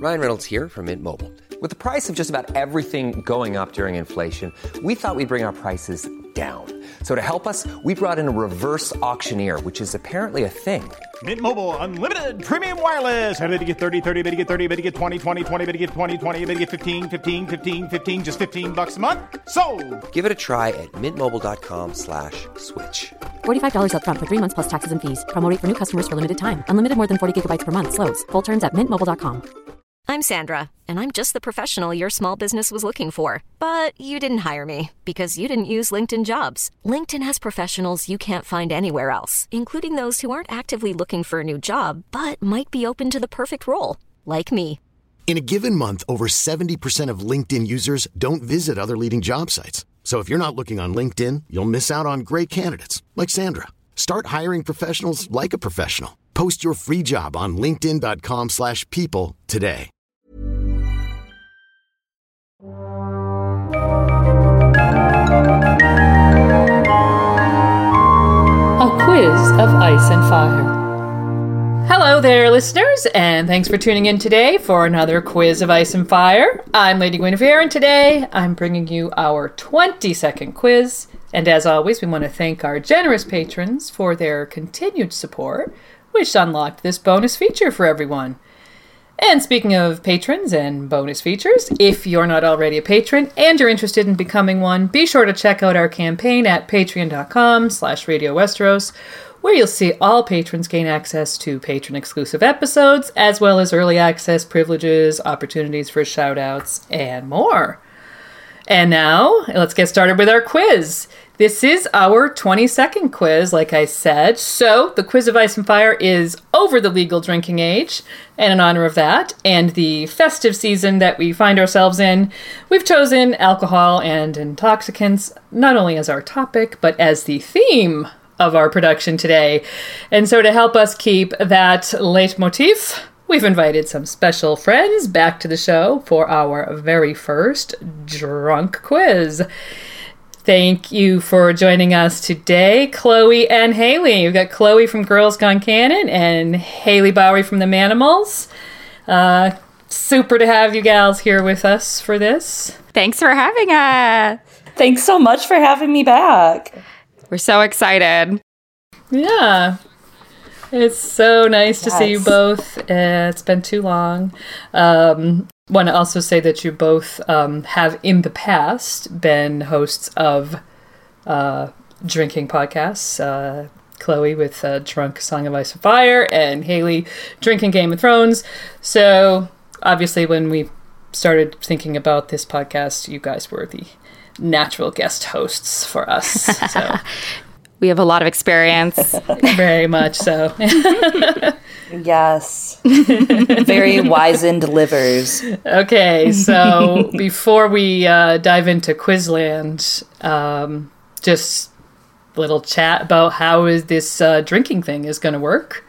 Ryan Reynolds here from Mint Mobile. With the price of just about everything going up during inflation, we thought we'd bring our prices down. So to help us, we brought in a reverse auctioneer, which is apparently a thing. Mint Mobile Unlimited Premium Wireless. How to get 30, 30, bit to get 30, bit to get 20, 20, 20, bit to get 20, 20, bit to get 15, 15, 15, 15, just $15 a month? Sold! Give it a try at mintmobile.com/switch. $45 up front for 3 months plus taxes and fees. Promo rate for new customers for limited time. Unlimited more than 40 gigabytes per month. Slows full terms at mintmobile.com. I'm Sandra, and I'm just the professional your small business was looking for. But you didn't hire me because you didn't use LinkedIn Jobs. LinkedIn has professionals you can't find anywhere else, including those who aren't actively looking for a new job, but might be open to the perfect role, like me. In a given month, over 70% of LinkedIn users don't visit other leading job sites. So if you're not looking on LinkedIn, you'll miss out on great candidates like Sandra. Start hiring professionals like a professional. Post your free job on linkedin.com/people today. A quiz of ice and fire. Hello there, listeners, and thanks for tuning in today for another quiz of ice and fire. I'm Lady Guinevere, and today I'm bringing you our 20-second quiz. And as always, we want to thank our generous patrons for their continued support, which unlocked this bonus feature for everyone. And speaking of patrons and bonus features, if you're not already a patron and you're interested in becoming one, be sure to check out our campaign at patreon.com/Radio Westeros, where you'll see all patrons gain access to patron-exclusive episodes, as well as early access privileges, opportunities for shout-outs, and more. And now, let's get started with our quiz. This is our 20-second quiz, like I said. So, the Quiz of Ice and Fire is over the legal drinking age, and in honor of that, and the festive season that we find ourselves in, we've chosen alcohol and intoxicants, not only as our topic, but as the theme of our production today. And so to help us keep that leitmotif, we've invited some special friends back to the show for our very first drunk quiz. Thank you for joining us today, Chloe and Haley. We've got Chloe from Girls Gone Canon and Haley Bowery from the Manimals. Super to have you gals here with us for this. Thanks for having us. Thanks so much for having me back. We're so excited. Yeah. It's so nice to see you both. It's been too long. Want to also say that you both have in the past been hosts of drinking podcasts. Chloe with Drunk Song of Ice and Fire and Haley drinking Game of Thrones. So obviously when we started thinking about this podcast, you guys were the natural guest hosts for us. So we have a lot of experience. Very much so. Yes. Very wizened livers. Okay, so before we dive into Quizland, just a little chat about how is this drinking thing is going to work.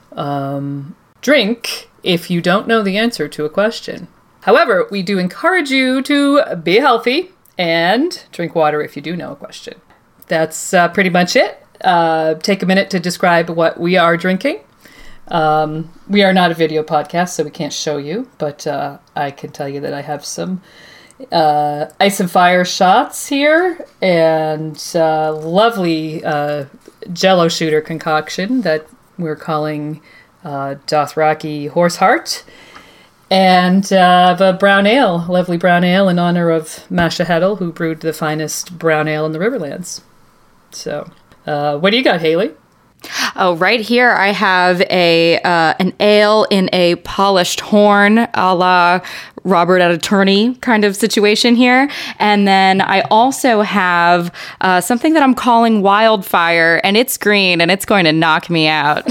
Drink if you don't know the answer to a question. However, we do encourage you to be healthy and drink water if you do know a question. That's pretty much it. Take a minute to describe what we are drinking. We are not a video podcast, so we can't show you, but I can tell you that I have some ice and fire shots here and lovely Jell-O shooter concoction that we're calling Dothraki Horseheart. And a brown ale, lovely brown ale in honor of Masha Heddle, who brewed the finest brown ale in the Riverlands. So, what do you got, Haley? Oh, right here I have an ale in a polished horn, a la Robert at Attorney kind of situation here. And then I also have something that I'm calling Wildfire, and it's green, and it's going to knock me out.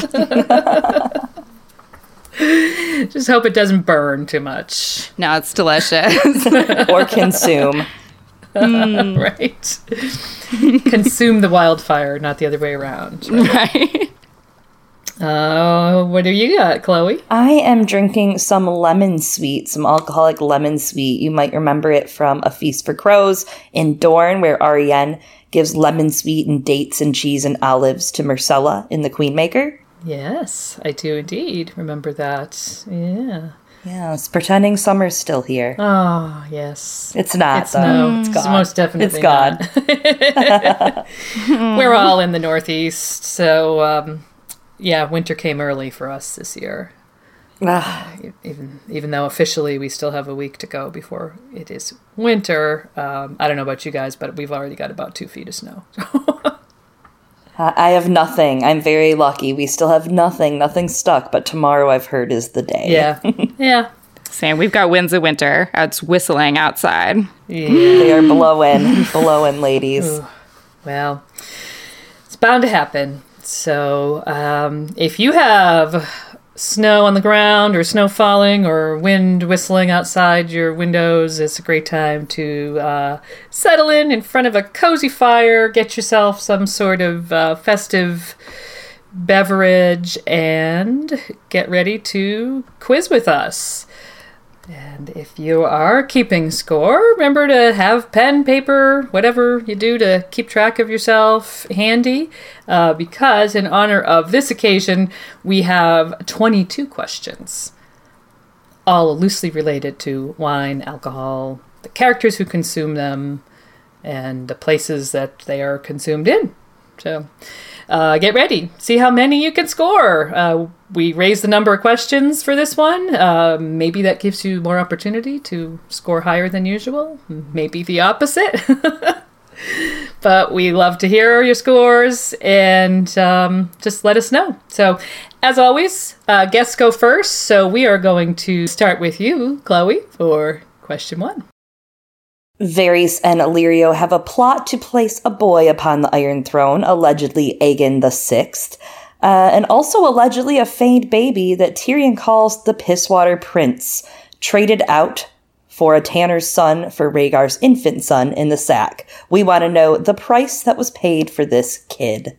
Just hope it doesn't burn too much. No, it's delicious. Or consume. Right. Consume the wildfire, not the other way around. Right. What do you got, Chloe? I am drinking some lemon sweet, some alcoholic lemon sweet. You might remember it from A Feast for Crows in Dorne, where Arianne gives lemon sweet and dates and cheese and olives to Myrcella in The Queenmaker. Yes, I do indeed remember that. Yeah. Yes, pretending summer's still here. Oh, yes. It's not, though. No, it's it's gone. most definitely It's gone. not. We're all in the Northeast, so winter came early for us this year. Even though officially we still have a week to go before it is winter. I don't know about you guys, but we've already got about 2 feet of snow. I have nothing. I'm very lucky. We still have nothing. Nothing's stuck, but tomorrow I've heard is the day. Yeah. Same. We've got winds of winter. It's whistling outside. Yeah. They are blowing, ladies. Ooh. Well, it's bound to happen. So if you have snow on the ground or snow falling or wind whistling outside your windows, it's a great time to settle in front of a cozy fire, get yourself some sort of festive beverage, and get ready to quiz with us. And if you are keeping score, remember to have pen, paper, whatever you do to keep track of yourself handy, because in honor of this occasion, we have 22 questions, all loosely related to wine, alcohol, the characters who consume them, and the places that they are consumed in. So get ready. See how many you can score. We raised the number of questions for this one. Maybe that gives you more opportunity to score higher than usual. Maybe the opposite. But we love to hear your scores, and just let us know. So, as always, guests go first. So we are going to start with you, Chloe, for question 1. Varys and Illyrio have a plot to place a boy upon the Iron Throne, allegedly Aegon VI, and also allegedly a feigned baby that Tyrion calls the Pisswater Prince, traded out for a tanner's son for Rhaegar's infant son in the sack. We want to know the price that was paid for this kid.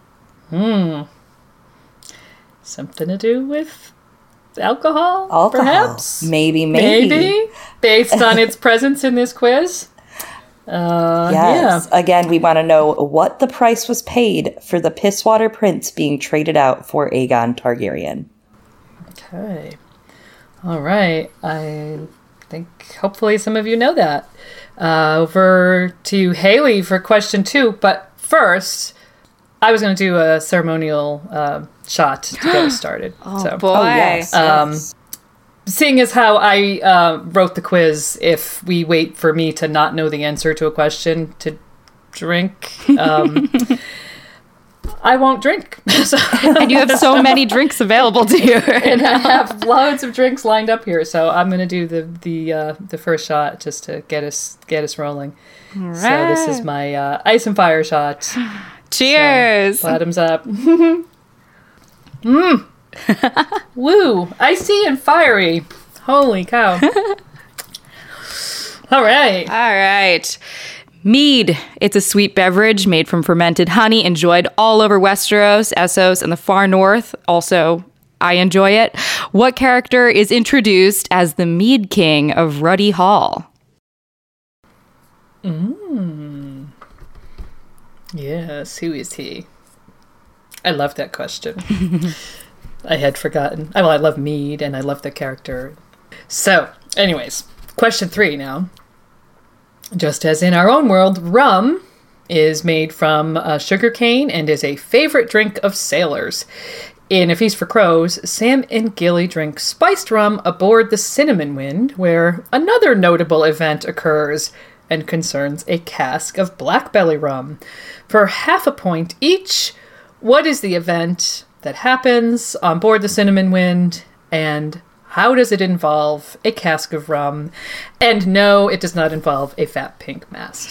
Something to do with alcohol, perhaps? Maybe. Based on its presence in this quiz? Yes. Yeah. Again, we want to know what the price was paid for the Pisswater Prince being traded out for Aegon Targaryen. Okay. All right. I think hopefully some of you know that. Over to Haley for question 2. But first, I was going to do a ceremonial shot to get us started. Boy. Oh, yes. Seeing as how I wrote the quiz, if we wait for me to not know the answer to a question to drink, I won't drink. And you have so many drinks available to you. And I have loads of drinks lined up here, so I'm going to do the first shot just to get us rolling. Right. So this is my ice and fire shot. Cheers. So, bottoms up. Woo! Icy and fiery. Holy cow. All right. Mead. It's a sweet beverage made from fermented honey, enjoyed all over Westeros, Essos, and the far north. Also, I enjoy it. What character is introduced as the Mead King of Ruddy Hall? Yes, who is he? I love that question. I had forgotten. I love mead, and I love the character. So, anyways, question 3 now. Just as in our own world, rum is made from sugarcane and is a favorite drink of sailors. In A Feast for Crows, Sam and Gilly drink spiced rum aboard the Cinnamon Wind, where another notable event occurs and concerns a cask of blackbelly rum. For half a point each, what is the event that happens on board the Cinnamon Wind, and how does it involve a cask of rum? And no, it does not involve a fat pink mask.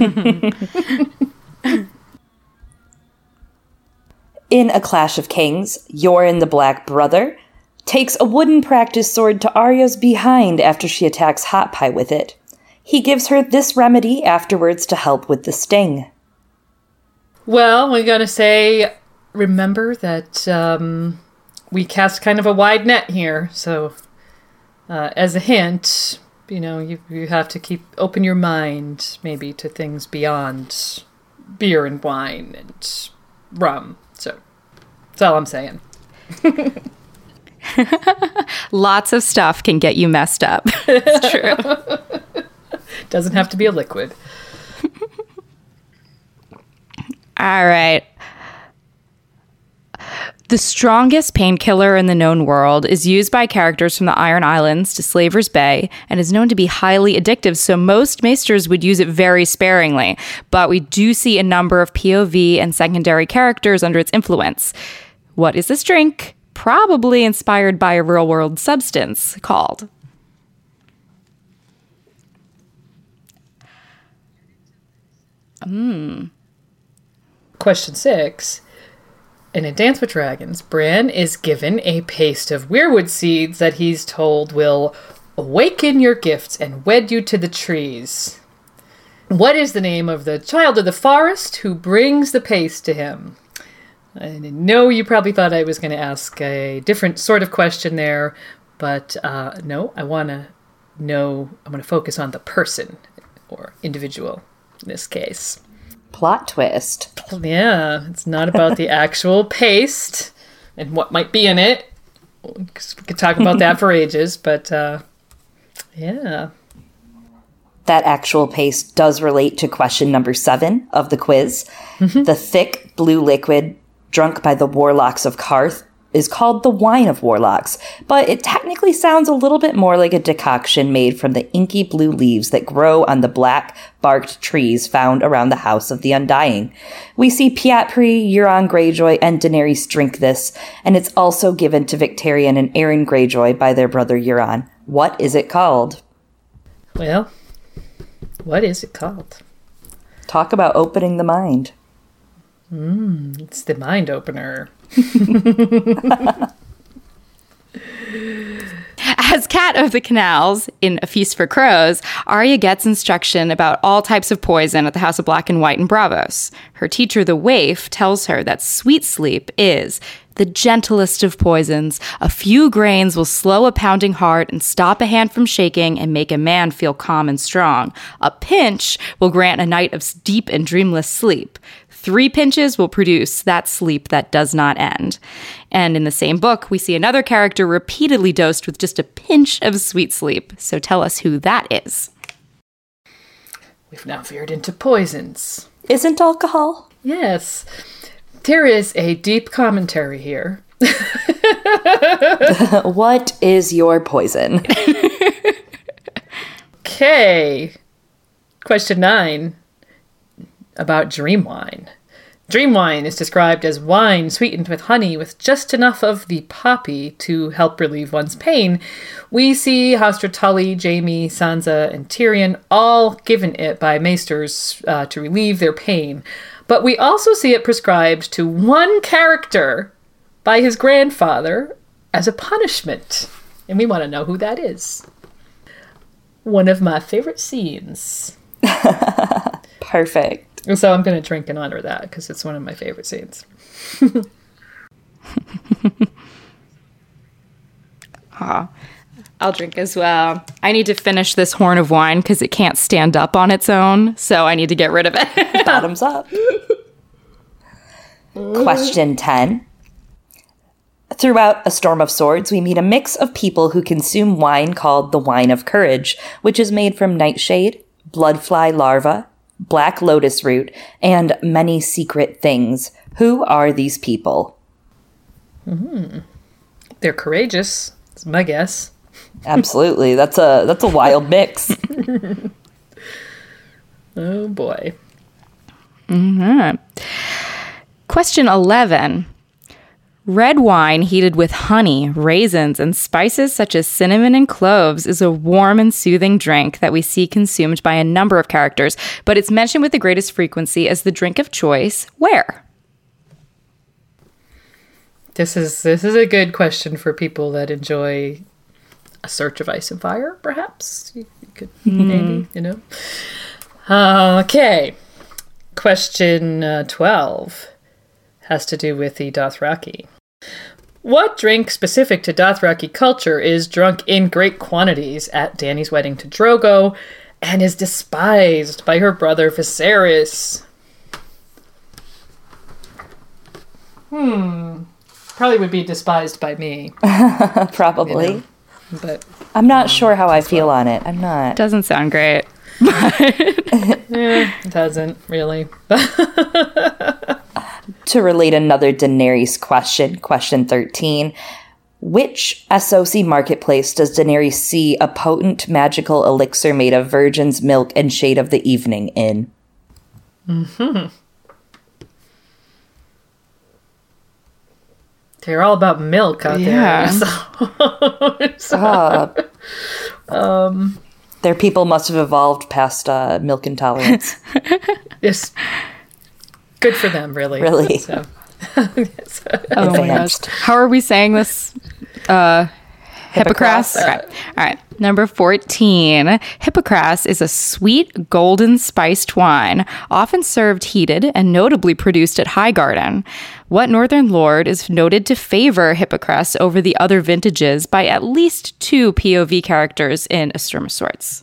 In A Clash of Kings, Yoren the Black Brother takes a wooden practice sword to Arya's behind after she attacks Hot Pie with it. He gives her this remedy afterwards to help with the sting. Well, we're going to say, remember that we cast kind of a wide net here. So as a hint, you have to open your mind maybe to things beyond beer and wine and rum. So that's all I'm saying. Lots of stuff can get you messed up. It's true. Doesn't have to be a liquid. All right. The strongest painkiller in the known world is used by characters from the Iron Islands to Slaver's Bay and is known to be highly addictive, so most maesters would use it very sparingly. But we do see a number of POV and secondary characters under its influence. What is this drink? Probably inspired by a real-world substance called. Question 6. In A Dance with Dragons, Bran is given a paste of weirwood seeds that he's told will awaken your gifts and wed you to the trees. What is the name of the child of the forest who brings the paste to him? I know you probably thought I was going to ask a different sort of question there, but no, I want to focus on the person or individual in this case. Plot twist. Yeah, it's not about the actual paste and what might be in it. We could talk about that for ages, but yeah. That actual paste does relate to question number 7 of the quiz. The thick blue liquid drunk by the warlocks of Karth is called the wine of warlocks, but it technically sounds a little bit more like a decoction made from the inky blue leaves that grow on the black-barked trees found around the House of the Undying. We see Piatri, Euron Greyjoy, and Daenerys drink this, and it's also given to Victarion and Aeron Greyjoy by their brother Euron. What is it called? Well, what is it called? Talk about opening the mind. It's the mind opener. As Cat of the Canals in A Feast for Crows, Arya gets instruction about all types of poison at the House of Black and White in Braavos. Her teacher, the Waif, tells her that sweet sleep is the gentlest of poisons. A few grains will slow a pounding heart and stop a hand from shaking and make a man feel calm and strong. A pinch will grant a night of deep and dreamless sleep. 3 pinches will produce that sleep that does not end. And in the same book, we see another character repeatedly dosed with just a pinch of sweet sleep. So tell us who that is. We've now veered into poisons. Isn't alcohol? Yes. There is a deep commentary here. What is your poison? Okay. Question 9. About dream wine. Dream wine is described as wine sweetened with honey with just enough of the poppy to help relieve one's pain. We see Hoster Tully, Jaime, Sansa, and Tyrion all given it by maesters to relieve their pain. But we also see it prescribed to one character by his grandfather as a punishment. And we want to know who that is. One of my favorite scenes. Perfect. So I'm going to drink in honor of that because it's one of my favorite scenes. I'll drink as well. I need to finish this horn of wine because it can't stand up on its own, so I need to get rid of it. Bottoms up. Question 10. Throughout A Storm of Swords, we meet a mix of people who consume wine called the Wine of Courage, which is made from nightshade, bloodfly larva, black lotus root, and many secret things. Who are these people? They're courageous, is my guess. Absolutely. That's a wild mix. Oh boy. Question 11. Red wine heated with honey, raisins, and spices such as cinnamon and cloves is a warm and soothing drink that we see consumed by a number of characters, but it's mentioned with the greatest frequency as the drink of choice. Where? This is a good question for people that enjoy A Search of Ice and Fire, perhaps. You could maybe, Okay. Question 12 has to do with the Dothraki. What drink specific to Dothraki culture is drunk in great quantities at Dany's wedding to Drogo and is despised by her brother Viserys? Probably would be despised by me. Probably. You know, but I'm not sure how I feel on it. I'm not. Doesn't sound great. it doesn't really. To relate another Daenerys question 13. Which SOC marketplace does Daenerys see a potent magical elixir made of virgin's milk and shade of the evening in? They're all about milk out there. Their people must have evolved past milk intolerance. Yes. Good for them, really. Really. So, yes. Oh my gosh. How are we saying this? Hippocras? Okay. All right. Number 14. Hippocras is a sweet, golden spiced wine, often served heated and notably produced at Highgarden. What northern lord is noted to favor Hippocras over the other vintages by at least 2 POV characters in A Storm of Swords?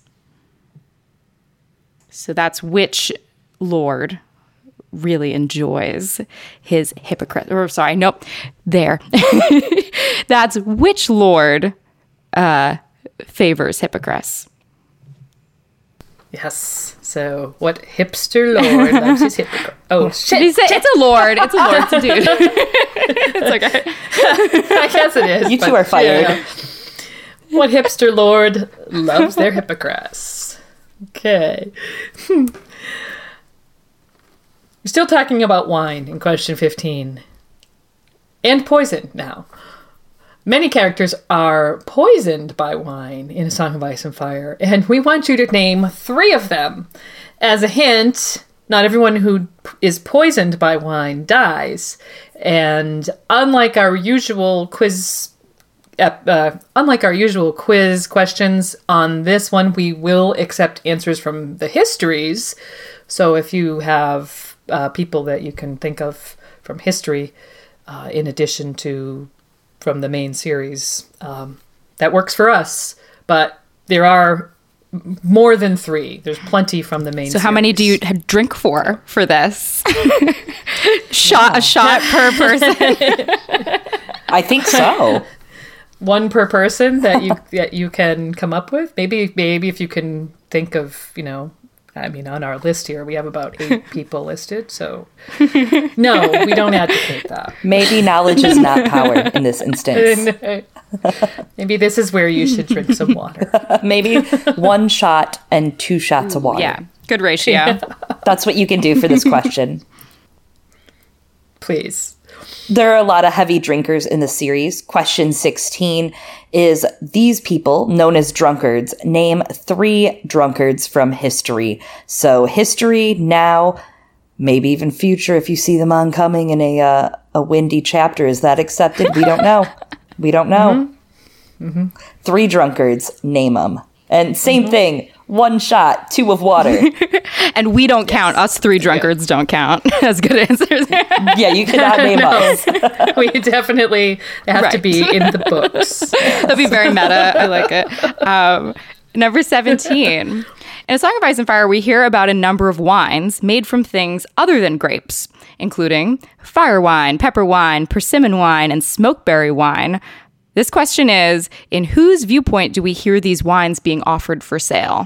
So that's which lord really enjoys his Hippocras. Or sorry, nope. There. That's which lord favors Hippocras. Yes. So, what hipster lord loves his Hippocras? Oh, shit. It's a lord. It's a lord. It's a dude. It's okay. I guess it is. You two are fired. Yeah. What hipster lord loves their Hippocras? Okay. We're still talking about wine in question 15. And poison now. Many characters are poisoned by wine in A Song of Ice and Fire, and we want you to name 3 of them. As a hint, not everyone who is poisoned by wine dies, and unlike our usual quiz questions on this one, we will accept answers from the histories. So if you have people that you can think of from history, in addition to from the main series, that works for us. But there are more than 3. There's plenty from the main series. So how many do you drink for this? A shot per person. I think so. 1 per person that you can come up with. Maybe if you can think of, I mean, on our list here, we have about 8 people listed. So, no, we don't advocate that. Maybe knowledge is not power in this instance. Maybe this is where you should drink some water. Maybe 1 shot and 2 shots of water. Yeah, good ratio. Yeah. That's what you can do for this question. Please. There are a lot of heavy drinkers in the series. Question 16 is, these people, known as drunkards, name 3 drunkards from history. So history, now, maybe even future if you see them oncoming in a windy chapter. Is that accepted? We don't know. We don't know. Mm-hmm. 3 drunkards, name them. And same thing, 1 shot, 2 of water. And we don't count. Us 3 drunkards don't count as good answers. Yeah, you cannot name us. We definitely have to be in the books. That'd be very meta. I like it. Number 17. In A Song of Ice and Fire, we hear about a number of wines made from things other than grapes, including fire wine, pepper wine, persimmon wine, and smokeberry wine. This question is, in whose viewpoint do we hear these wines being offered for sale?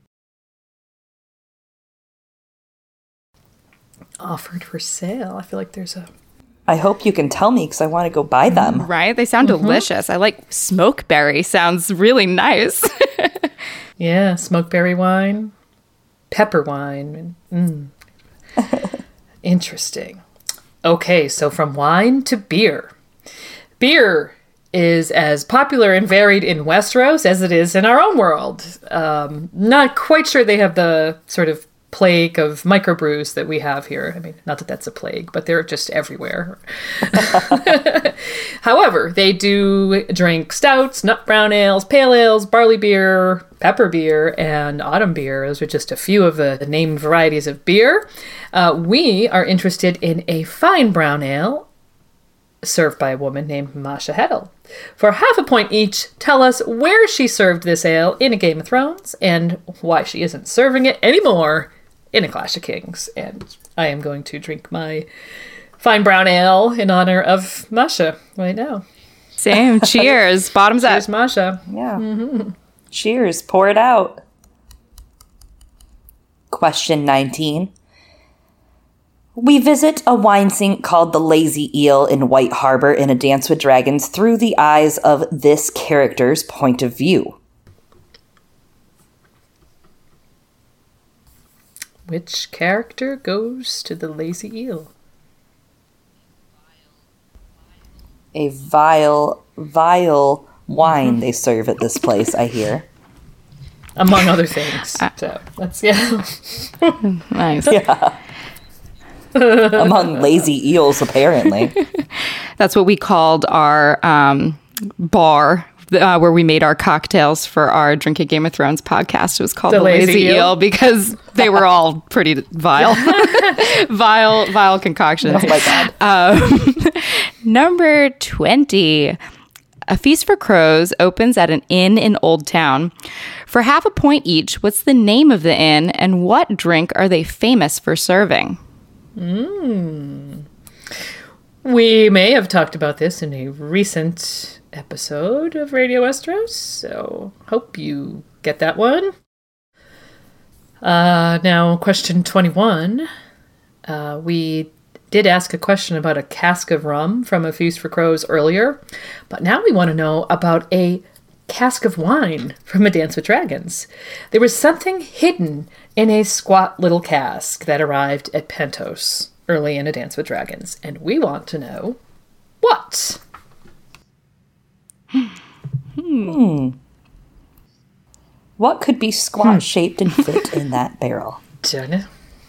Offered for sale? I feel like there's a... I hope you can tell me because I want to go buy them. Right? They sound delicious. I like smokeberry. Sounds really nice. Yeah, smokeberry wine, pepper wine. Interesting. Okay, so from wine to beer. Beer is as popular and varied in Westeros as it is in our own world. Not quite sure they have the sort of plague of microbrews that we have here. I mean, not that that's a plague, but they're just everywhere. However, they do drink stouts, nut brown ales, pale ales, barley beer, pepper beer, and autumn beer. Those are just a few of the named varieties of beer. We are interested in a fine brown ale served by a woman named Masha Heddle. For half a point each, tell us where she served this ale in A Game of Thrones and why she isn't serving it anymore in A Clash of Kings. And I am going to drink my fine brown ale in honor of Masha right now. Same. Cheers. Bottoms up. Cheers, Masha. Yeah. Cheers. Pour it out. Question 19. We visit a wine sink called the Lazy Eel in White Harbor in A Dance with Dragons through the eyes of this character's point of view. Which character goes to the Lazy Eel? A vile wine they serve at this place, I hear. Among other things. So that's, yeah. Nice. Yeah. Among lazy eels, apparently. That's what we called our bar where we made our cocktails for our Drinking Game of Thrones podcast. It was called the Lazy Eel because they were all pretty vile. vile concoctions. Oh my God. Number 20. A Feast for Crows opens at an inn in Old Town. For half a point each, what's the name of the inn and what drink are they famous for serving? We may have talked about this in a recent episode of Radio Westeros, so hope you get that one. Now, question 21. We did ask a question about a cask of rum from A Feast for Crows earlier, but now we want to know about a cask of wine from A Dance with Dragons. There was something hidden in a squat little cask that arrived at Pentos early in A Dance with Dragons, and we want to know what? What could be squat-shaped and fit in that barrel? Don't know.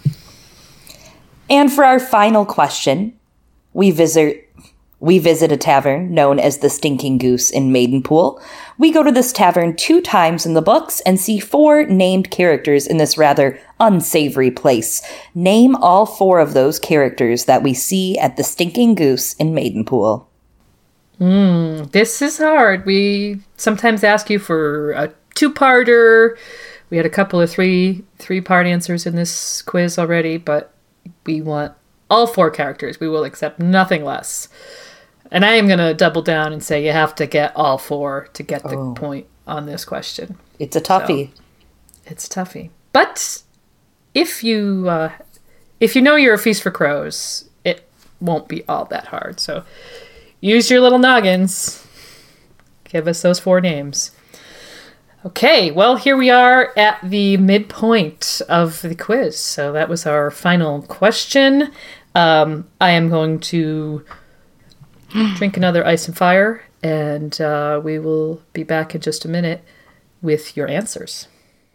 And for our final question, we visit a tavern known as the Stinking Goose in Maidenpool. We go to this tavern 2 times in the books and see 4 named characters in this rather unsavory place. Name all 4 of those characters that we see at the Stinking Goose in Maidenpool. This is hard. We sometimes ask you for a 2-parter. We had a couple of three-part answers in this quiz already, but we want all 4 characters. We will accept nothing less. And I am going to double down and say you have to get all 4 to get the point on this question. It's a toughie. So, it's a toughie. But if you know you're A Feast for Crows, it won't be all that hard. So use your little noggins. Give us those 4 names. Okay, well, here we are at the midpoint of the quiz. So that was our final question. I am going to drink another ice and fire, and we will be back in just a minute with your answers.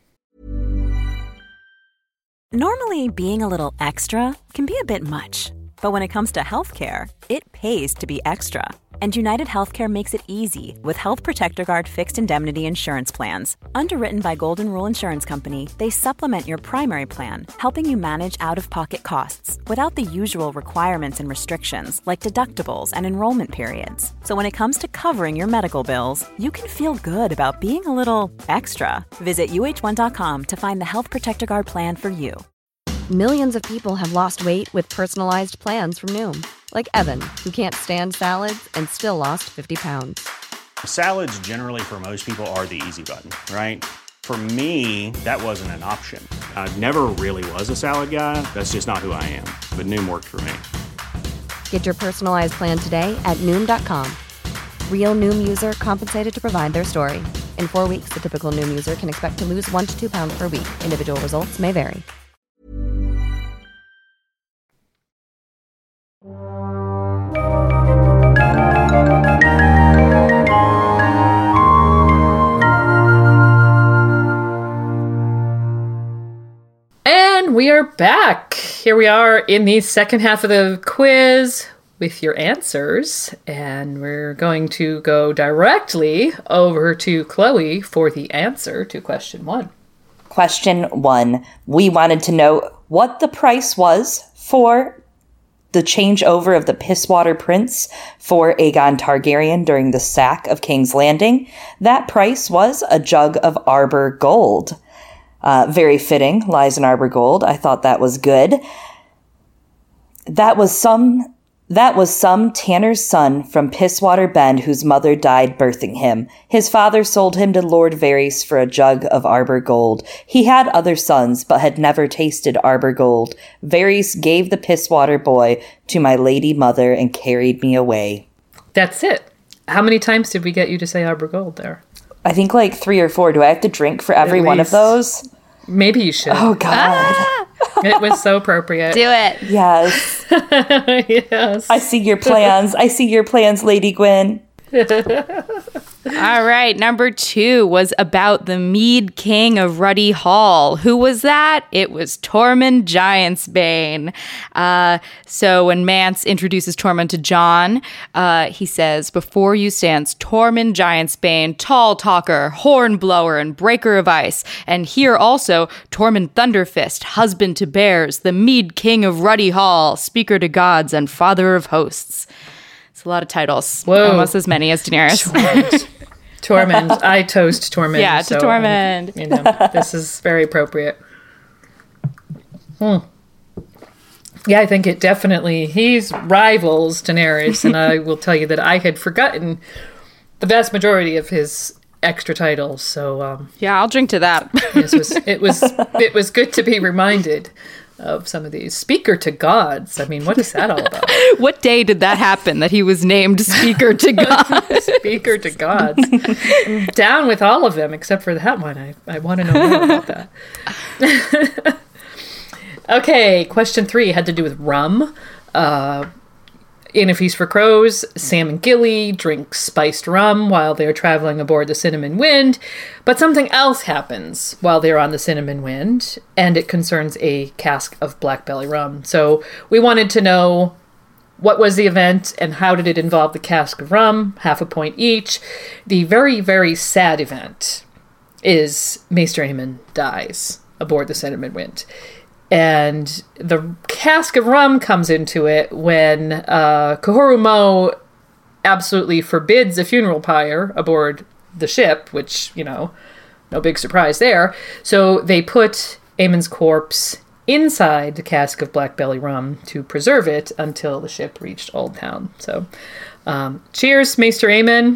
Normally, being a little extra can be a bit much. But when it comes to healthcare, it pays to be extra. And United Healthcare makes it easy with Health Protector Guard fixed indemnity insurance plans. Underwritten by Golden Rule Insurance Company, they supplement your primary plan, helping you manage out-of-pocket costs without the usual requirements and restrictions like deductibles and enrollment periods. So when it comes to covering your medical bills, you can feel good about being a little extra. Visit uh1.com to find the Health Protector Guard plan for you. Millions of people have lost weight with personalized plans from Noom. Like Evan, who can't stand salads and still lost 50 pounds. Salads generally for most people are the easy button, right? For me, that wasn't an option. I never really was a salad guy. That's just not who I am. But Noom worked for me. Get your personalized plan today at Noom.com. Real Noom user compensated to provide their story. In 4 weeks, the typical Noom user can expect to lose 1 to 2 pounds per week. Individual results may vary. We are back. Here we are in the second half of the quiz with your answers, and we're going to go directly over to Chloe for the answer to question 1. Question 1. We wanted to know what the price was for the changeover of the Pisswater Prince for Aegon Targaryen during the sack of King's Landing. That price was a jug of Arbor gold. Very fitting, lies in Arbor gold. I thought that was good. That was some That was some tanner's son from Pisswater Bend whose mother died birthing him. His father sold him to Lord Varys for a jug of Arbor gold. He had other sons, but had never tasted Arbor gold. Varys gave the Pisswater boy to my lady mother and carried me away. That's it. How many times did we get you to say Arbor gold there? I think like 3 or 4. Do I have to drink for every one of those? Maybe you should. Oh, God. It was so appropriate. Do it. Yes. Yes. I see your plans. I see your plans, Lady Gwyn. All right, number 2 was about the Mead King of Ruddy Hall. Who was that? It was Tormund Giantsbane. So when Mance introduces Tormund to Jon, he says, "Before you stands Tormund Giantsbane, tall talker, horn blower, and breaker of ice. And here also Tormund Thunderfist, husband to bears, the Mead King of Ruddy Hall, speaker to gods, and father of hosts." It's a lot of titles. Whoa. Almost as many as Daenerys. Tormund. I toast Tormund. Yeah, to Tormund. This is very appropriate. Yeah, I think it definitely, he's rivals Daenerys, and I will tell you that I had forgotten the vast majority of his extra titles, so... yeah, I'll drink to that. it was good to be reminded of some of these. Speaker to gods. I mean, what is that all about? What day did that happen that he was named Speaker to gods? Speaker to gods. I'm down with all of them except for that one. I want to know more about that. Okay, question 3 had to do with rum. In A Feast for Crows, Sam and Gilly drink spiced rum while they're traveling aboard the Cinnamon Wind, but something else happens while they're on the Cinnamon Wind, and it concerns a cask of Black Belly rum. So we wanted to know what was the event and how did it involve the cask of rum, half a point each. The very, very sad event is Maester Aemon dies aboard the Cinnamon Wind. And the cask of rum comes into it when Kahuru Mo absolutely forbids a funeral pyre aboard the ship, which, no big surprise there. So they put Aemon's corpse inside the cask of Black Belly rum to preserve it until the ship reached Old Town. So cheers, Maester Aemon.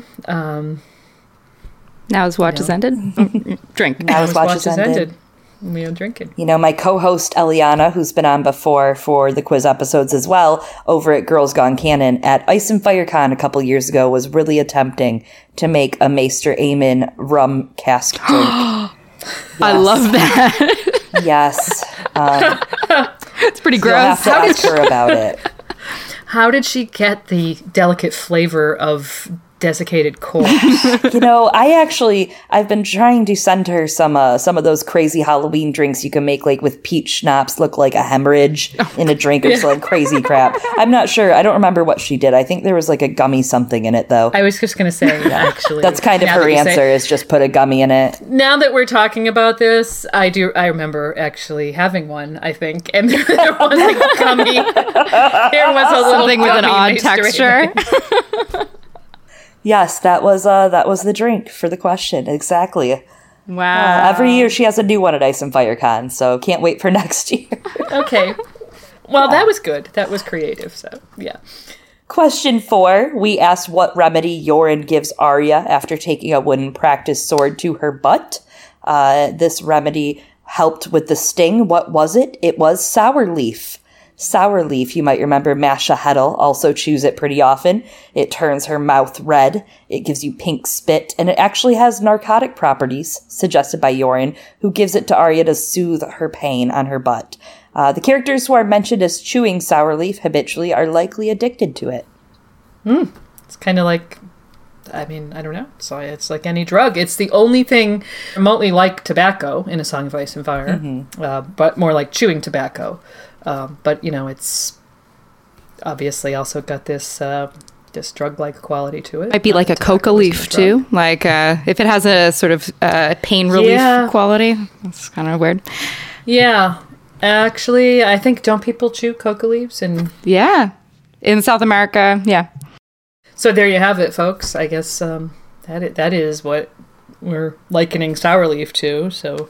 Now his watch has ended. Drink. Now his watch has ended. We are drinking. My co-host Eliana, who's been on before for the quiz episodes as well, over at Girls Gone Canon at Ice and Fire Con a couple years ago, was really attempting to make a Maester Aemon rum cask drink. Yes. I love that. Yes. It's pretty gross. You'll have to ask her about it. How did she get the delicate flavor of desiccated corpse? I've been trying to send her some of those crazy Halloween drinks you can make, like with peach schnapps look like a hemorrhage in a drink or some crazy crap. I'm not sure. I don't remember what she did. I think there was like a gummy something in it though. I was just going to say, actually. That's kind of her answer is just put a gummy in it. Now that we're talking about this, I remember actually having one, I think. And there was a gummy. There was a little something with an odd texture. Yes, that was the drink for the question. Exactly. Wow. Every year she has a new one at Ice and Fire Con, so can't wait for next year. Okay. Well, that was good. That was creative, so yeah. Question 4, we asked what remedy Yoren gives Arya after taking a wooden practice sword to her butt. This remedy helped with the sting. What was it? It was sour leaf. Sour leaf, you might remember Masha Heddle also chews it pretty often. It turns her mouth red, it gives you pink spit, and it actually has narcotic properties, suggested by Yoren, who gives it to Arya to soothe her pain on her butt. The characters who are mentioned as chewing sour leaf habitually are likely addicted to it. It's kind of like, I don't know. So it's like any drug. It's the only thing remotely like tobacco in A Song of Ice and Fire, but more like chewing tobacco. But it's obviously also got this drug-like quality to it. Might be like a coca leaf too. Like if it has a sort of pain relief quality, that's kind of weird. Yeah, actually, I think don't people chew coca leaves? Yeah, in South America, yeah. So there you have it, folks. I guess that is what we're likening sour leaf to. So.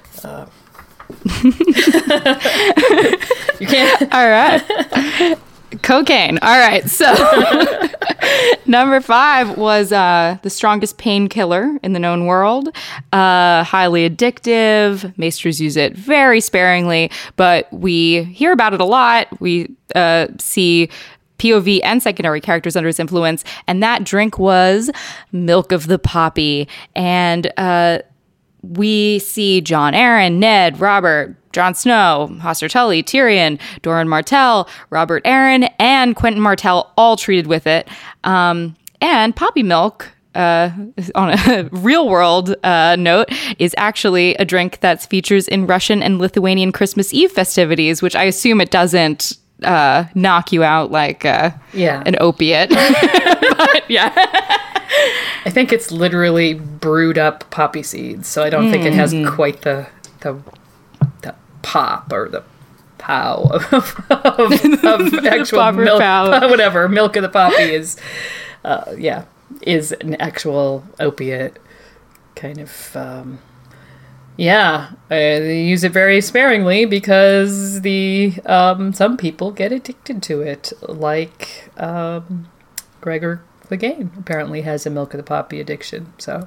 You can't. All right. Cocaine. All right. So number 5 was the strongest painkiller in the known world. Highly addictive. Maesters use it very sparingly, but we hear about it a lot. We see POV and secondary characters under its influence, and that drink was Milk of the Poppy. And we see Jon Arryn, Ned, Robert, Jon Snow, Hoster Tully, Tyrion, Doran Martell, Robert Arryn, and Quentin Martell all treated with it. And poppy milk, on a real world note, is actually a drink that features in Russian and Lithuanian Christmas Eve festivities, which I assume it doesn't knock you out like an opiate. But yeah. I think it's literally brewed up poppy seeds, so I don't think it has quite the pop or the pow of actual milk. Whatever, milk of the poppy is an actual opiate kind of. They use it very sparingly because some people get addicted to it, like Gregor Clegane apparently has a milk of the poppy addiction. So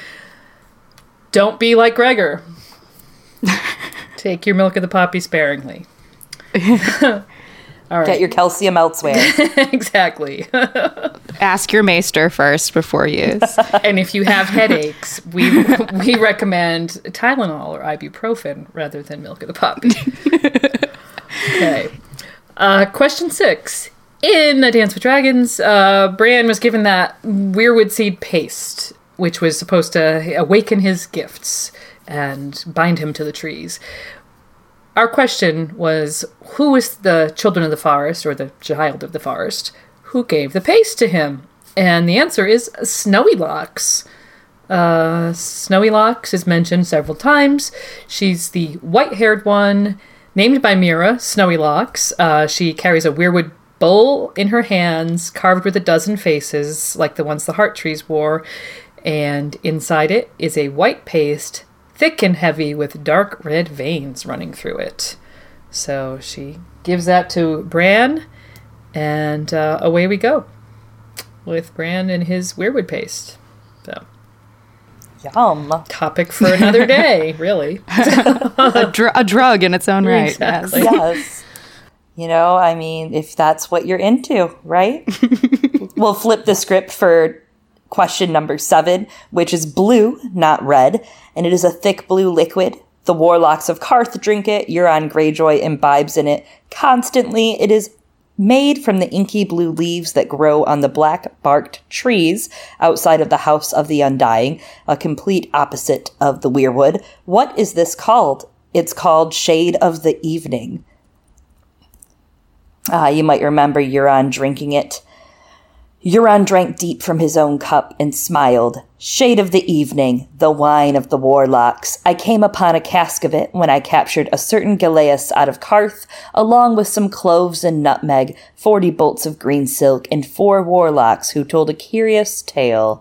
don't be like Gregor. Take your milk of the poppy sparingly. All right. Get your calcium elsewhere. Exactly. Ask your maester first before use. And if you have headaches, we recommend Tylenol or ibuprofen rather than milk of the poppy. Okay. Question 6. In A Dance with Dragons, Bran was given that weirwood seed paste, which was supposed to awaken his gifts and bind him to the trees. Our question was, who was the children of the forest, or the child of the forest, who gave the paste to him? And the answer is Snowy Locks. Snowy Locks is mentioned several times. She's the white-haired one, named by Mira, Snowy Locks. She carries a weirwood bowl in her hands, carved with a dozen faces, like the ones the heart trees wore. And inside it is a white paste, thick and heavy, with dark red veins running through it. So she gives that to Bran, and away we go with Bran and his weirwood paste. So, yum. Topic for another day, really. a drug in its own right. Exactly. Yes. You know, I mean, if that's what you're into, right? We'll flip the script for question number 7, which is blue, not red, and it is a thick blue liquid. The warlocks of Karth drink it. Euron Greyjoy imbibes in it constantly. It is made from the inky blue leaves that grow on the black-barked trees outside of the House of the Undying, a complete opposite of the weirwood. What is this called? It's called Shade of the Evening. You might remember Euron drinking it. Euron drank deep from his own cup and smiled. Shade of the evening, the wine of the warlocks. I came upon a cask of it when I captured a certain Galeas out of Karth, along with some cloves and nutmeg, 40 bolts of green silk, and 4 warlocks who told a curious tale.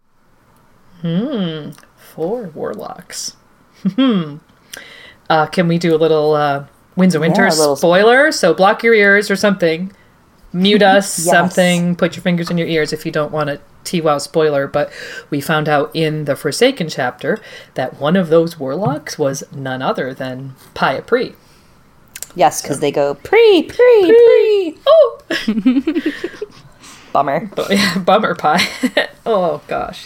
4 warlocks. Can we do a little Winds of Winter spoiler? So block your ears or something. Mute us, yes. Something. Put your fingers in your ears if you don't want a TWOW spoiler. But we found out in the Forsaken chapter that one of those warlocks was none other than Pyat Pree. Yes, because they go, Pree. Oh! Bummer. Bummer pie. Oh, gosh.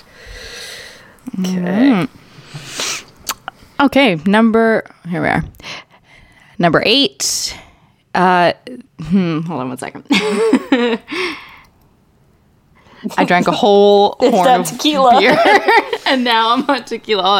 Okay. Okay, here we are. Number 8. Hold on one second. I drank a whole horn of tequila. Beer, and now I'm on tequila.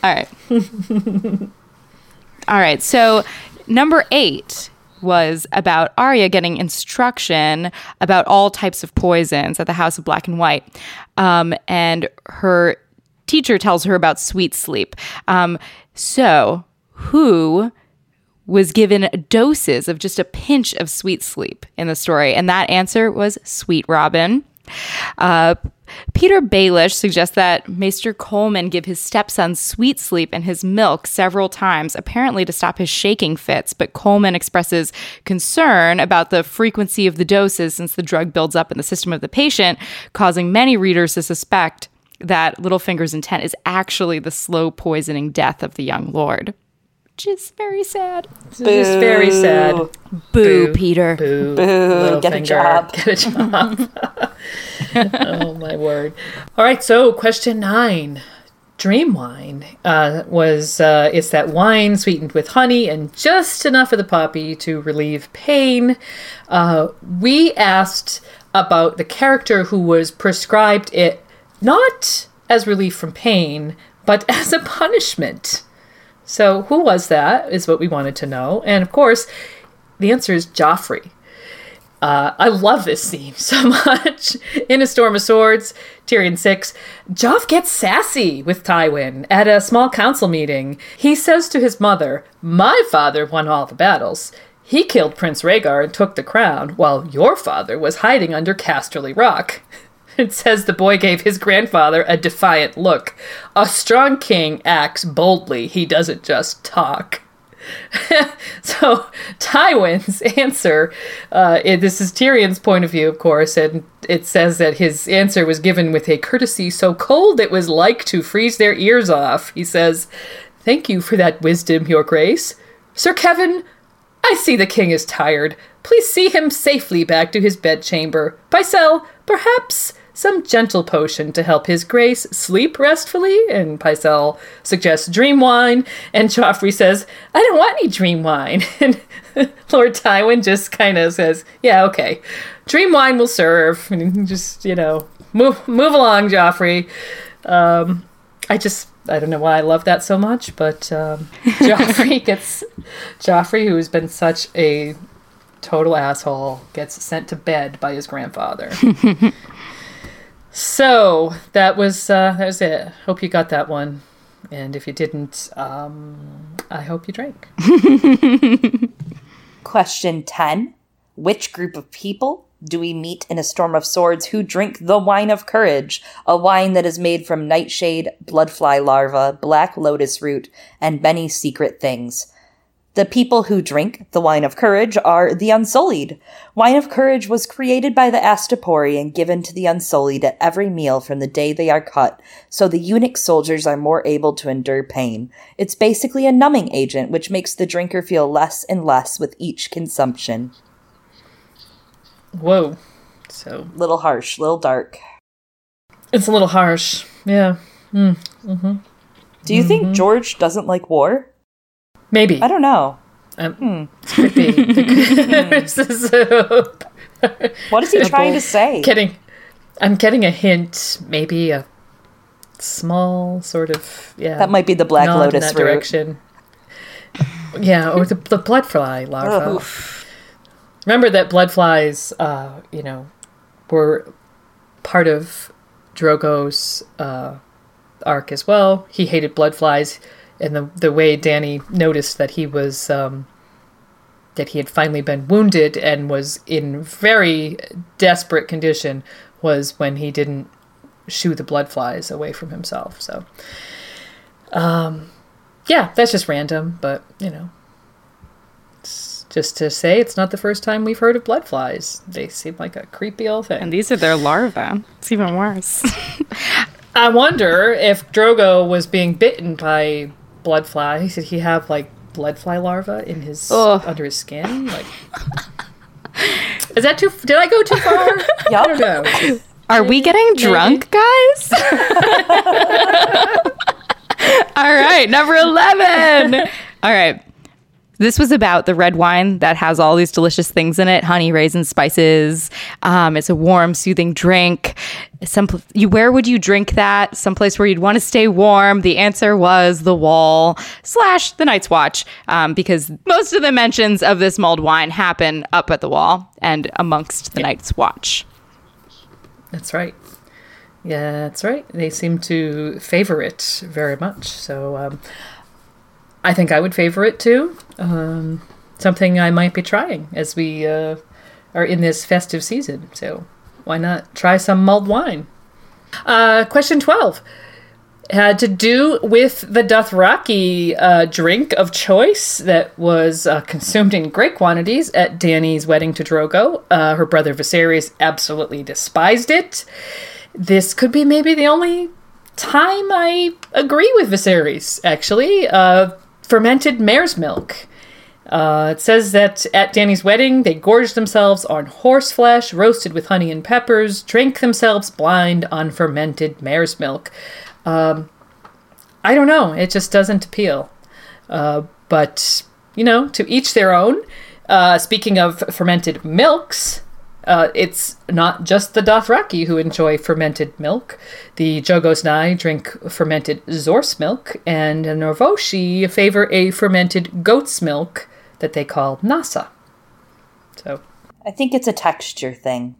All right. So number 8 was about Arya getting instruction about all types of poisons at the House of Black and White, and her teacher tells her about sweet sleep. So who was given doses of just a pinch of sweet sleep in the story? And that answer was Sweet Robin. Peter Baelish suggests that Maester Coleman give his stepson sweet sleep in his milk several times, apparently to stop his shaking fits, but Coleman expresses concern about the frequency of the doses since the drug builds up in the system of the patient, causing many readers to suspect that Littlefinger's intent is actually the slow poisoning death of the young lord. Which is very sad. It is very sad. Boo, Peter. Boo. Boo. Get a job. Get a job. Oh, my word. All right, so question 9. Dream wine it's that wine sweetened with honey and just enough of the poppy to relieve pain. We asked about the character who was prescribed it not as relief from pain, but as a punishment. So who was that is what we wanted to know. And of course, the answer is Joffrey. I love this scene so much. In A Storm of Swords, Tyrion 6, Joff gets sassy with Tywin at a small council meeting. He says to his mother, "My father won all the battles. He killed Prince Rhaegar and took the crown, while your father was hiding under Casterly Rock." It says the boy gave his grandfather a defiant look. A strong king acts boldly. He doesn't just talk. So Tywin's answer, this is Tyrion's point of view, of course, and it says that his answer was given with a courtesy so cold it was like to freeze their ears off. He says, "Thank you for that wisdom, your grace. Sir Kevin, I see the king is tired. Please see him safely back to his bedchamber. Pycelle, perhaps some gentle potion to help his grace sleep restfully." And Pycelle suggests dream wine, and Joffrey says, "I don't want any dream wine." And Lord Tywin just kind of says, "Yeah, okay, dream wine will serve." And just, move along, Joffrey. I don't know why I love that so much, but Joffrey, who's been such a total asshole, gets sent to bed by his grandfather. So that was it. Hope you got that one, and if you didn't, I hope you drank. Question 10. Which group of people do we meet in A Storm of Swords who drink the wine of courage, a wine that is made from nightshade, bloodfly larva, black lotus root, and many secret things? The people who drink the wine of courage are the Unsullied. Wine of courage was created by the Astapori and given to the Unsullied at every meal from the day they are cut, so the eunuch soldiers are more able to endure pain. It's basically a numbing agent, which makes the drinker feel less and less with each consumption. Whoa. So little harsh, little dark. It's a little harsh. Yeah. Mm-hmm. Do you think George doesn't like war? Maybe. I don't know. Could be. What is he trying to say? I'm getting a hint. Maybe a small sort of, That might be the black lotus in that root. direction. Yeah, or the bloodfly larva. Remember that bloodflies, were part of Drogo's arc as well. He hated bloodflies. And the way Dany noticed that he was, that he had finally been wounded and was in very desperate condition was when he didn't shoo the bloodflies away from himself. So, that's just random, but, it's just to say it's not the first time we've heard of bloodflies. They seem like a creepy old thing. And these are their larvae. It's even worse. I wonder if Drogo was being bitten by bloodfly. Did he have bloodfly larvae in his under his skin? Is that did I go too far? Yep. I don't know. Are we getting drunk, guys? All right, number 11. All right. This was about the red wine that has all these delicious things in it. Honey, raisins, spices. It's a warm, soothing drink. Where would you drink that? Someplace where you'd want to stay warm. The answer was the Wall / the Night's Watch, because most of the mentions of this mulled wine happen up at the Wall and amongst the Night's Watch. That's right. Yeah, that's right. They seem to favor it very much. So I think I would favor it too. Something I might be trying as we are in this festive season. So why not try some mulled wine? Question 12 had to do with the Dothraki drink of choice that was consumed in great quantities at Dany's wedding to Drogo. Her brother Viserys absolutely despised it. This could be maybe the only time I agree with Viserys, actually. Fermented mare's milk. It says that at Dany's wedding, they gorged themselves on horse flesh, roasted with honey and peppers, drank themselves blind on fermented mare's milk. I don't know. It just doesn't appeal. But, to each their own. Speaking of fermented milks, it's not just the Dothraki who enjoy fermented milk. The Jogos Nai drink fermented Zorse milk, and the Norvoshi favor a fermented goat's milk that they call Nasa. So, I think it's a texture thing.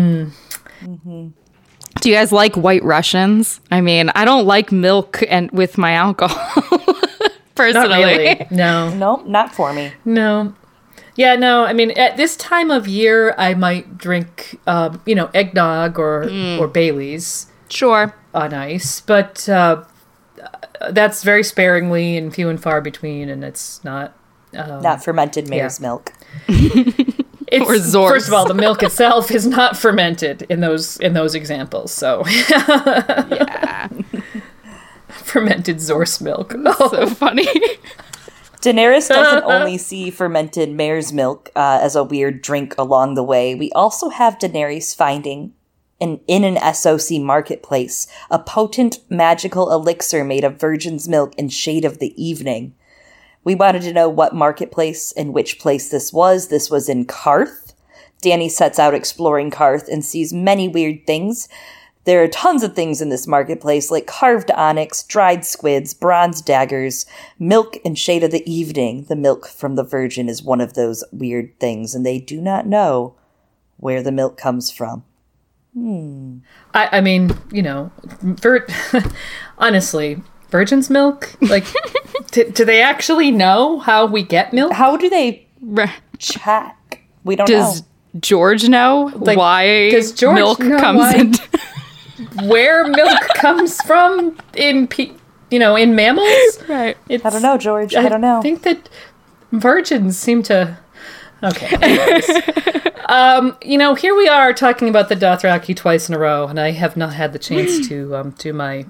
Do you guys like White Russians? I mean, I don't like milk and with my alcohol, personally. Not really. No. Nope, not for me. No. Yeah, no, I mean, at this time of year, I might drink, eggnog or Baileys. Sure. On ice, but that's very sparingly and few and far between, and it's not... not fermented mare's milk. It's, or Zorse. First of all, the milk itself is not fermented in those examples, so... Yeah. Fermented Zorse milk. So funny. Daenerys doesn't only see fermented mare's milk as a weird drink along the way. We also have Daenerys finding, in an SOC marketplace, a potent magical elixir made of virgin's milk and shade of the evening. We wanted to know what marketplace and which place this was. This was in Karth. Dany sets out exploring Karth and sees many weird things. There are tons of things in this marketplace, like carved onyx, dried squids, bronze daggers, milk and shade of the evening. The milk from the virgin is one of those weird things, and they do not know where the milk comes from. I mean, honestly, virgin's milk? Like, do they actually know how we get milk? How do they check? We don't know. Does George know why milk comes in? Where milk comes from in mammals? Right. I don't know, George. I don't know. I think that virgins seem to... Okay. Here we are talking about the Dothraki twice in a row, and I have not had the chance to do my...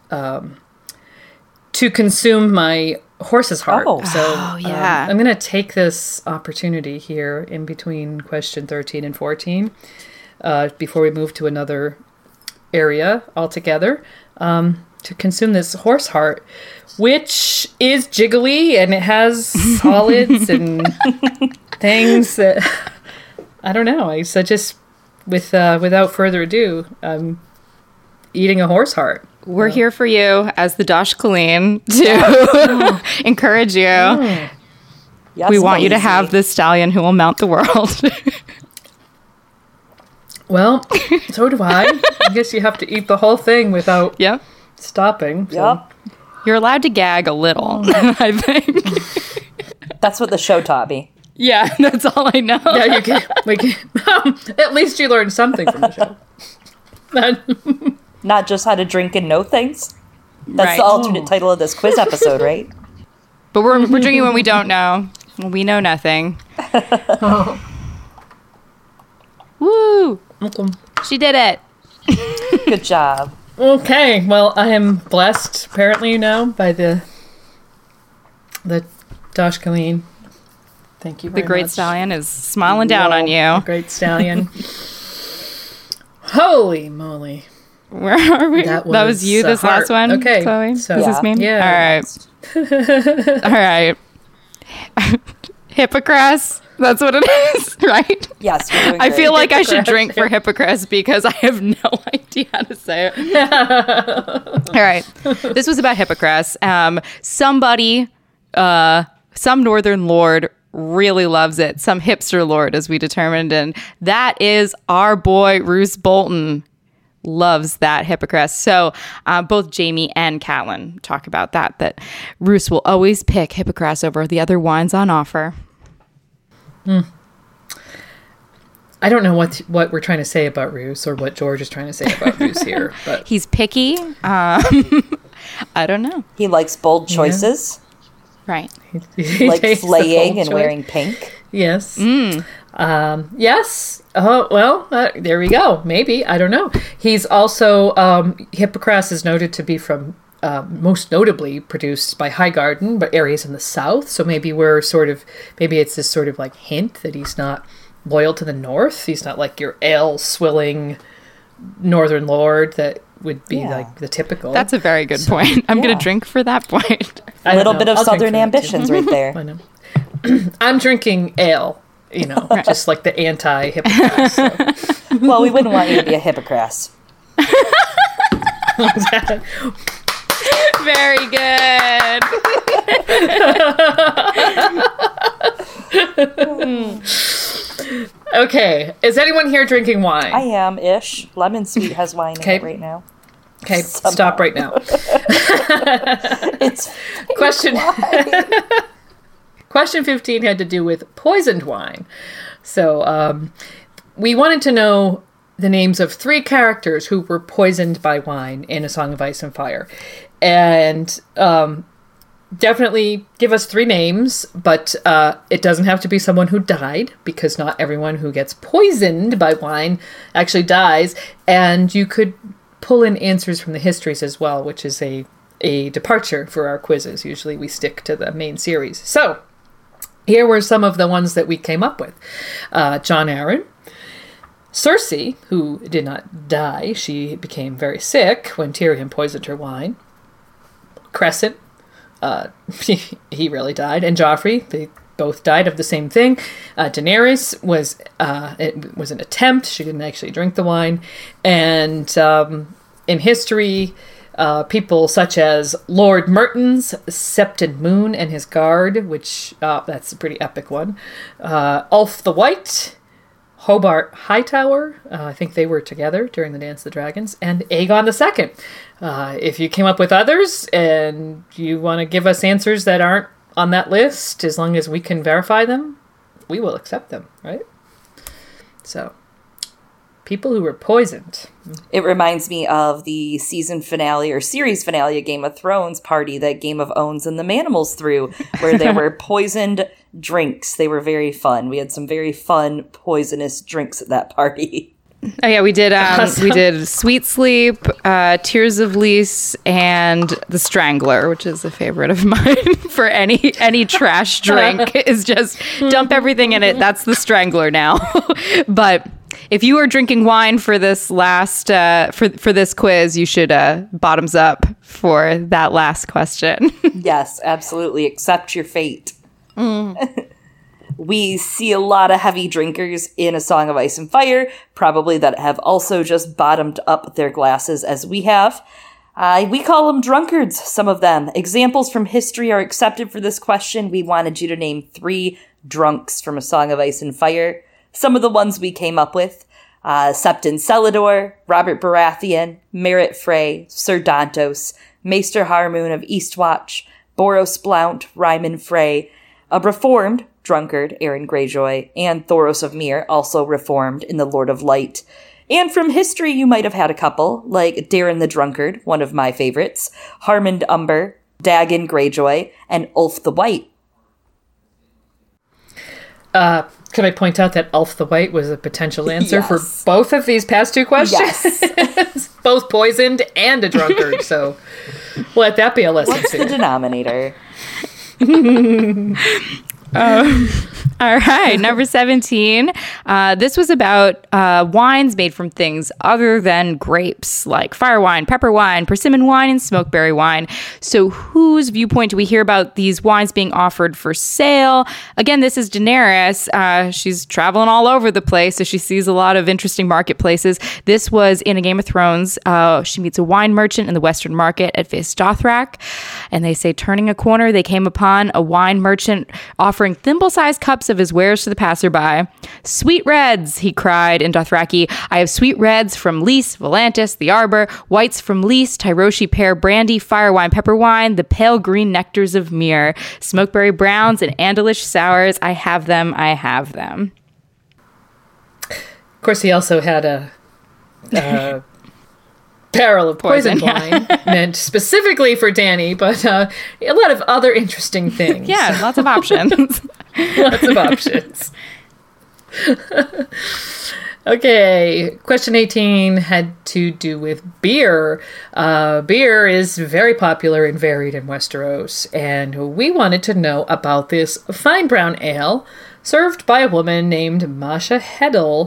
to consume my horse's heart. Yeah. I'm going to take this opportunity here in between question 13 and 14 before we move to another area altogether to consume this horse heart, which is jiggly and it has solids and things that I don't know. So just without further ado, eating a horse heart. We're here for you as the Dosh Colleen to encourage you. Yes, we want you to have this stallion who will mount the world. Well, so do I. I guess you have to eat the whole thing without stopping. So. Yep. You're allowed to gag a little, I think. That's what the show taught me. Yeah, that's all I know. Yeah, you can. At least you learned something from the show. Not just how to drink and know things. That's Right. the alternate title of this quiz episode, right? But we're drinking when we don't know. We know nothing. Woo! She did it. Good job. Okay, well, I am blessed, apparently, by the Dosh Colleen. Thank you very much. The Great Stallion is smiling down on you. The Great Stallion. Holy moly. Where are we? That was you, this last one? Okay. Chloe? So, is this me? Yeah. All right. Hippocras. That's what it is, right? Yes, you're doing I great. feel like I should drink for Hippocras because I have no idea how to say it. All right. This was about Hippocras. Somebody, some northern lord really loves it. Some hipster lord, as we determined. And that is our boy, Roose Bolton. Loves that Hippocras. So both Jamie and Catelyn talk about that Roose will always pick Hippocras over the other wines on offer. I don't know what we're trying to say about Roos or what George is trying to say about Roos here. But He's picky. I don't know. He likes bold choices. Right. he Like takes the flaying bold and choice. wearing pink. Yes. Yes. Oh, well, there we go. Maybe. I don't know. He's also, Hippocras is noted to be from, most notably produced by Highgarden, but areas in the south. So maybe maybe it's this sort of like hint that he's not loyal to the north. He's not like your ale swilling northern lord that would be like the typical. That's a very good point. I'm going to drink for that point. A little bit of southern ambitions right there. I know. I'm drinking ale, just like the anti-Hippocras. So. Well, we wouldn't want you to be a Hippocras. Very good. Okay, is anyone here drinking wine? I am-ish. Lemon Sweet has wine in it right now. Okay, stop right now. It's Question 15 had to do with poisoned wine. So we wanted to know the names of 3 characters who were poisoned by wine in A Song of Ice and Fire. And definitely give us 3 names, but it doesn't have to be someone who died, because not everyone who gets poisoned by wine actually dies. And you could pull in answers from the histories as well, which is a departure for our quizzes. Usually we stick to the main series. So here were some of the ones that we came up with. Jon Arryn. Cersei, who did not die. She became very sick when Tyrion poisoned her wine. Crescent. He really died. And Joffrey, they both died of the same thing. Daenerys it was an attempt. She didn't actually drink the wine. And in history, people such as Lord Mertens, Septon Moon and his guard, which that's a pretty epic one. Ulf the White, Hobart Hightower, I think they were together during the Dance of the Dragons, and Aegon II. If you came up with others and you want to give us answers that aren't on that list, as long as we can verify them, we will accept them, right? So, people who were poisoned. It reminds me of the season finale or series finale of Game of Thrones party that Game of Owns and the Manimals threw, where there were poisoned drinks. They were very fun. We had some very fun poisonous drinks at that party. Oh yeah, we did. We did Sweet Sleep, Tears of Lys, and The Strangler, which is a favorite of mine for any trash drink. Is just dump everything in it. That's The Strangler now. But if you are drinking wine for this last for this quiz, you should bottoms up for that last question. Yes, absolutely. Accept your fate. We see a lot of heavy drinkers in A Song of Ice and Fire, probably that have also just bottomed up their glasses as we have. We call them drunkards, some of them. Examples from history are accepted for this question. We wanted you to name 3 drunks from A Song of Ice and Fire. Some of the ones we came up with: Septon Celador, Robert Baratheon, Merritt Frey, Sir Dantos, Maester Harmoon of Eastwatch, Boros Blount, Ryman Frey, a reformed drunkard, Aaron Greyjoy, and Thoros of Myr, also reformed in The Lord of Light. And from history, you might have had a couple, like Daeron the Drunkard, one of my favorites, Harmond Umber, Dagon Greyjoy, and Ulf the White. Could I point out that Ulf the White was a potential answer Yes. for both of these past 2 questions? Yes. Both poisoned and a drunkard, so let that be a lesson. What's the denominator? All right, number 17. This was about wines made from things other than grapes, like fire wine, pepper wine, persimmon wine, and smokeberry wine. So whose viewpoint do we hear about these wines being offered for sale? Again, this is Daenerys. She's traveling all over the place, so she sees a lot of interesting marketplaces. This was in A Game of Thrones. She meets a wine merchant in the Western Market at Vaes Dothrak, and they say, turning a corner, they came upon a wine merchant offering thimble-sized cups of his wares to the passerby. "Sweet reds," he cried in Dothraki. "I have sweet reds from Lys, Volantis, the Arbor, whites from Lys, Tyroshi pear brandy, fire wine, pepper wine, the pale green nectars of Myr, smokeberry browns, and Andalish sours. I have them, I have them." course, he also had a barrel of poison wine meant specifically for Dany, but a lot of other interesting things. Yeah, lots of options. Lots of options. Okay, question 18 had to do with beer. Beer is very popular and varied in Westeros, and we wanted to know about this fine brown ale served by a woman named Masha Heddle.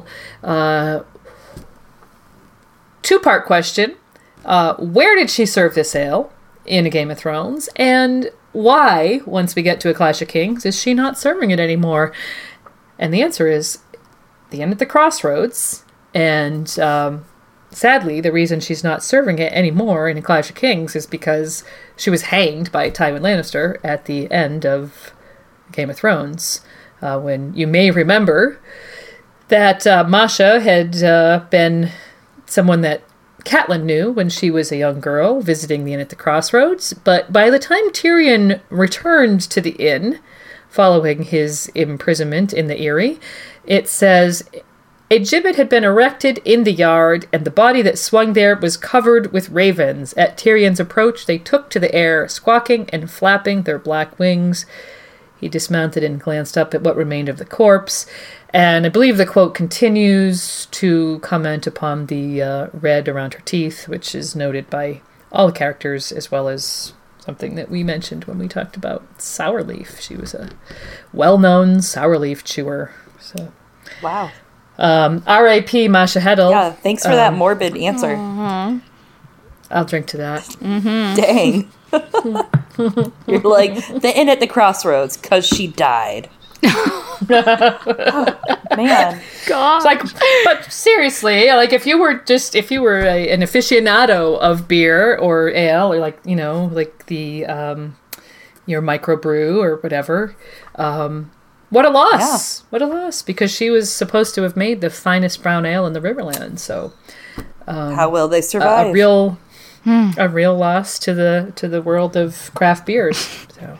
Two-part question. Where did she serve this ale in A Game of Thrones? And why, once we get to A Clash of Kings, is she not serving it anymore? And the answer is the Inn at the Crossroads. And sadly, the reason she's not serving it anymore in A Clash of Kings is because she was hanged by Tywin Lannister at the end of Game of Thrones. When you may remember that Masha had been someone that Catelyn knew when she was a young girl visiting the Inn at the Crossroads, but by the time Tyrion returned to the inn following his imprisonment in the Eyrie, it says, a gibbet had been erected in the yard, and the body that swung there was covered with ravens. At Tyrion's approach, they took to the air, squawking and flapping their black wings. He dismounted and glanced up at what remained of the corpse. And I believe the quote continues to comment upon the red around her teeth, which is noted by all the characters, as well as something that we mentioned when we talked about Sourleaf. She was a well-known Sourleaf chewer. So, wow. R.I.P. Masha Heddle. Yeah, thanks for that morbid answer. I'll drink to that. Dang. You're like, the Inn at the Crossroads, because she died. Oh, man. God. It's like, but seriously, like if you were an aficionado of beer or ale, or like, like the your microbrew or whatever, what a loss. Yeah. What a loss, because she was supposed to have made the finest brown ale in the Riverlands. So how will they survive? A real loss to the world of craft beers. So.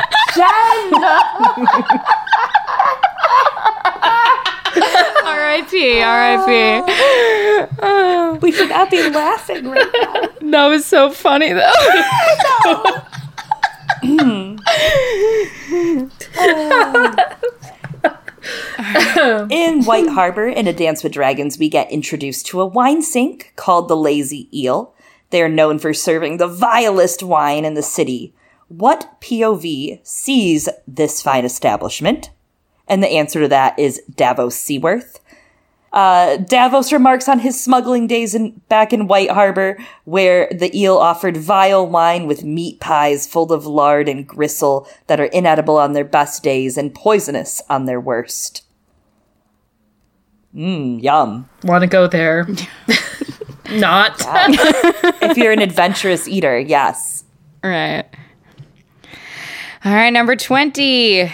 R.I.P. We should not be laughing right now. That was so funny, though. In White Harbor, in A Dance with Dragons, we get introduced to a wine sink called the Lazy Eel. They are known for serving the vilest wine in the city. What POV sees this fine establishment? And the answer to that is Davos Seaworth. Davos remarks on his smuggling days back in White Harbor, where the eel offered vile wine with meat pies full of lard and gristle that are inedible on their best days and poisonous on their worst. Yum. Want to go there? Not. Yeah. If you're an adventurous eater, yes. Right. All right, number 20.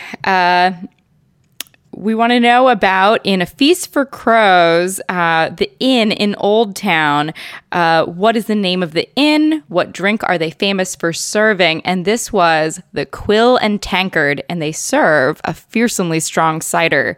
We want to know about, in A Feast for Crows, the inn in Old Town. What is the name of the inn? What drink are they famous for serving? And this was the Quill and Tankard, and they serve a fearsomely strong cider.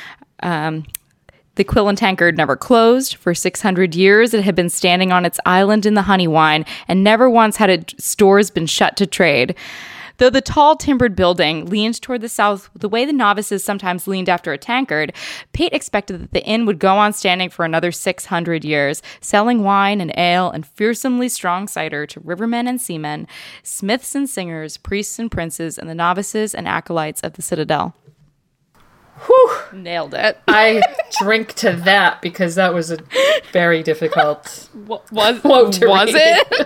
The Quill and Tankard never closed. For 600 years, it had been standing on its island in the honey wine, and never once had its doors been shut to trade. Though the tall timbered building leaned toward the south the way the novices sometimes leaned after a tankard, Pate expected that the inn would go on standing for another 600 years, selling wine and ale and fearsomely strong cider to rivermen and seamen, smiths and singers, priests and princes, and the novices and acolytes of the citadel. Whew. Nailed it. I drink to that because that was a very difficult was it?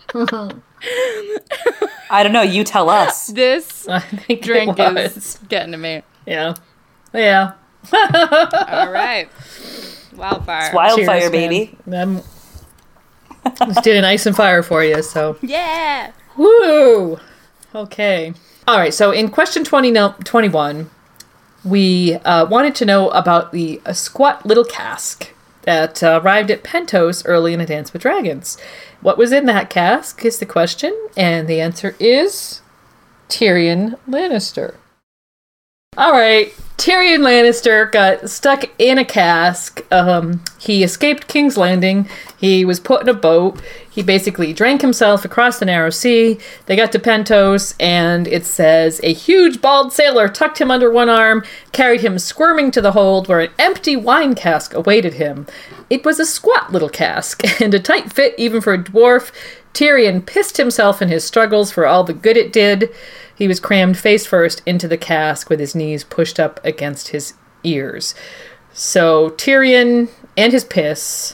I don't know. You tell us. This drink is getting to me. Yeah. Yeah. All right. Wildfire. It's wildfire, Cheers, baby. Just did an ice and fire for you, so. Yeah. Woo! Okay. All right, so in question 21, we wanted to know about the squat little cask that arrived at Pentos early in A Dance with Dragons. What was in that cask is the question, and the answer is Tyrion Lannister. All right, Tyrion Lannister got stuck in a cask. He escaped King's Landing. He was put in a boat. He basically drank himself across the narrow sea. They got to Pentos, and it says, a huge bald sailor tucked him under one arm, carried him squirming to the hold where an empty wine cask awaited him. It was a squat little cask, and a tight fit even for a dwarf. Tyrion pissed himself in his struggles for all the good it did. He was crammed face first into the cask with his knees pushed up against his ears. So Tyrion and his piss.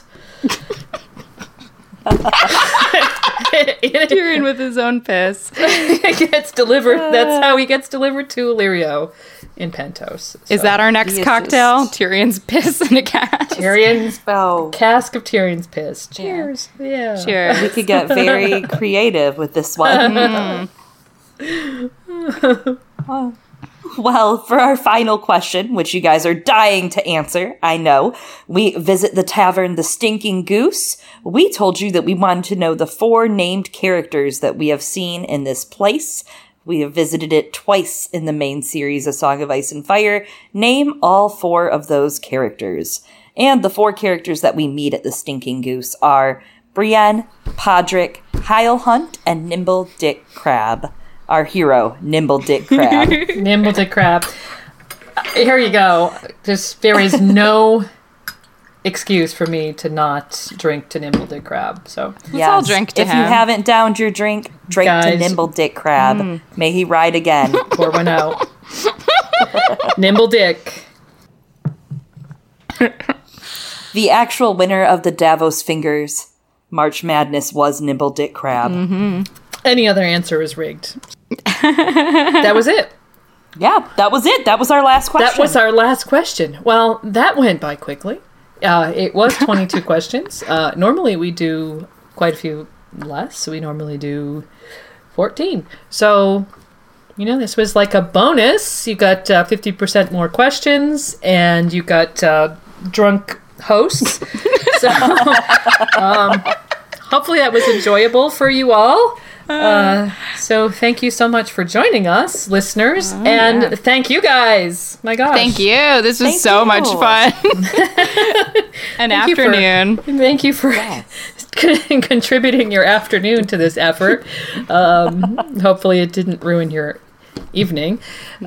Tyrion with his own piss. Gets delivered. That's how he gets delivered to Illyrio in Pentos. So. Is that our next cocktail? Tyrion's piss in a cask. Tyrion's cask of Tyrion's piss. Cheers. Yeah. Cheers. We could get very creative with this one. Well, for our final question, which you guys are dying to answer, I know, we visit the tavern The Stinking Goose. We told you that we wanted to know the 4 named characters that we have seen in this place. We have visited it twice in the main series, A Song of Ice and Fire. Name all 4 of those characters. And the 4 characters that we meet at The Stinking Goose are Brienne, Podrick, Hyle Hunt, and Nimble Dick Crab. Our hero, Nimble Dick Crab. Nimble Dick Crab. Here you go. There is no excuse for me to not drink to Nimble Dick Crab. So let's all drink to him. If you haven't downed your drink, drink to Nimble Dick Crab. May he ride again. Pour one out. Nimble Dick. The actual winner of the Davos Fingers March Madness was Nimble Dick Crab. Mm-hmm. Any other answer is rigged. That was it. Yeah, that was it. That was our last question. That was our last question. Well, that went by quickly. It was 22 questions. Normally we do quite a few less. So we normally do 14. So, this was like a bonus. You got 50% more questions, and you got drunk hosts. So hopefully that was enjoyable for you all. So thank you so much for joining us, listeners, and thank you guys. My gosh, thank you. This was so much fun. An afternoon. Thank you for contributing your afternoon to this effort. Hopefully, it didn't ruin your evening.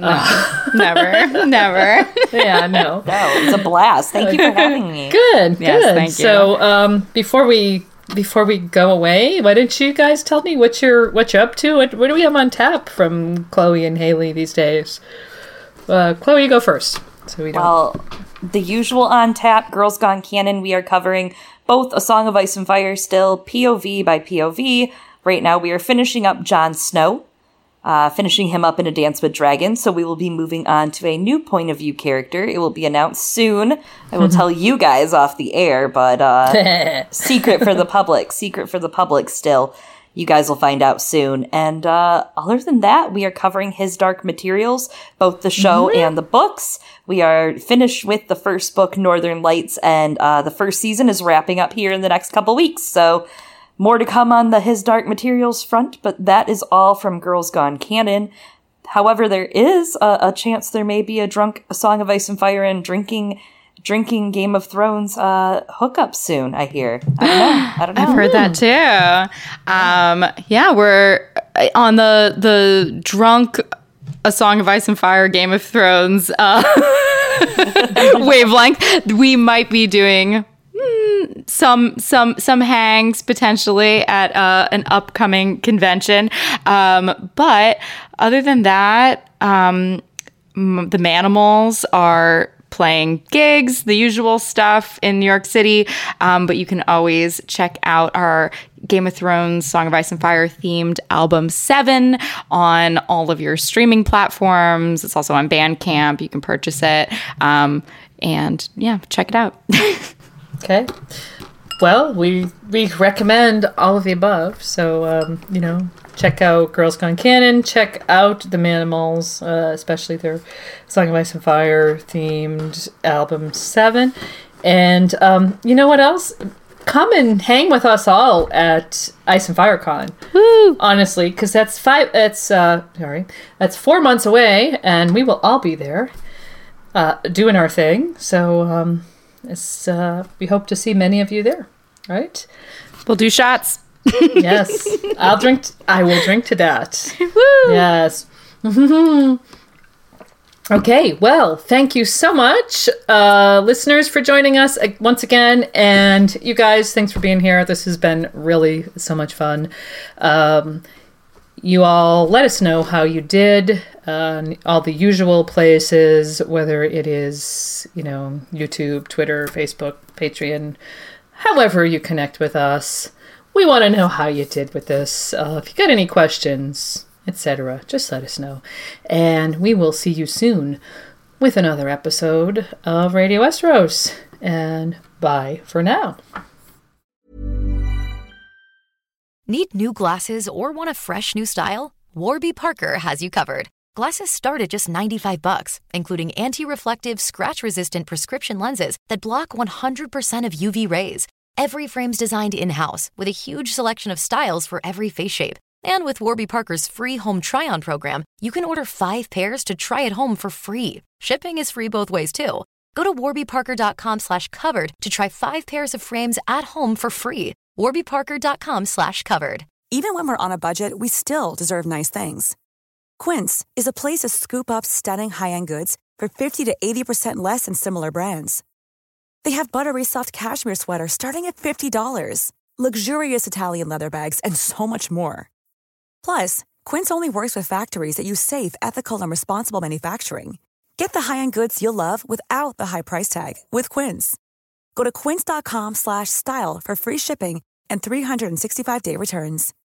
Never. Yeah, no. No, it's a blast. Thank you for having me. Good. Yes, good. Thank you. So, before we go away, why don't you guys tell me what you're up to? What do we have on tap from Chloe and Haley these days? Chloe, you go first. So we don't. Well, the usual on tap, Girls Gone Canon. We are covering both A Song of Ice and Fire still, POV by POV. Right now, we are finishing up Jon Snow. Finishing him up in A Dance with Dragons, so we will be moving on to a new point of view character. It will be announced soon. I will tell you guys off the air, but secret for the public still. You guys will find out soon. And other than that, we are covering His Dark Materials, both the show and the books. We are finished with the first book, Northern Lights, and the first season is wrapping up here in the next couple weeks, so more to come on the His Dark Materials front, but that is all from Girls Gone Canon. However, there is a chance there may be a Song of Ice and Fire and drinking Game of Thrones hookup soon, I hear. I don't know. I've heard that too. Yeah, we're on the drunk A Song of Ice and Fire Game of Thrones wavelength. We might be doing some hangs potentially at an upcoming convention, but other than that, the Manimals are playing gigs, the usual stuff in New York City, but you can always check out our Game of Thrones Song of Ice and Fire themed album 7 on all of your streaming platforms. It's also on Bandcamp. You can purchase it, and yeah, check it out. Okay. Well, we recommend all of the above. So, check out Girls Gone Canon. Check out the Manimals, especially their Song of Ice and Fire themed album 7. And you know what else? Come and hang with us all at Ice and Fire Con. Woo! Honestly, because that's 4 months away, and we will all be there. doing our thing. So we hope to see many of you there. Right? We'll do shots. Yes, I will drink to that. Woo! Yes. Okay, well, thank you so much, listeners, for joining us once again. And you guys, thanks for being here. This has been really so much fun. You all let us know how you did. All the usual places, whether it is, YouTube, Twitter, Facebook, Patreon, however you connect with us. We want to know how you did with this. If you got any questions, etc., just let us know. And we will see you soon with another episode of Radio Westeros. And bye for now. Need new glasses or want a fresh new style? Warby Parker has you covered. Glasses start at just $95, including anti-reflective, scratch-resistant prescription lenses that block 100% of UV rays. Every frame's designed in-house with a huge selection of styles for every face shape. And with Warby Parker's free home try-on program, you can order 5 pairs to try at home for free. Shipping is free both ways, too. Go to warbyparker.com/covered to try 5 pairs of frames at home for free. warbyparker.com/covered. Even when we're on a budget, we still deserve nice things. Quince is a place to scoop up stunning high-end goods for 50 to 80% less than similar brands. They have buttery soft cashmere sweaters starting at $50, luxurious Italian leather bags, and so much more. Plus, Quince only works with factories that use safe, ethical, and responsible manufacturing. Get the high-end goods you'll love without the high price tag with Quince. Go to quince.com/style for free shipping and 365-day returns.